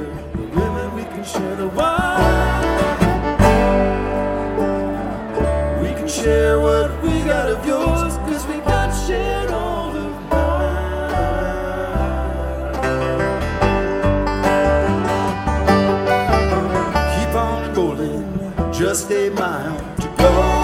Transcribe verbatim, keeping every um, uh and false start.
the women, we can share the wine. We can share what we got of yours, cause we got shared all the time. Keep on rolling, just a mile to go.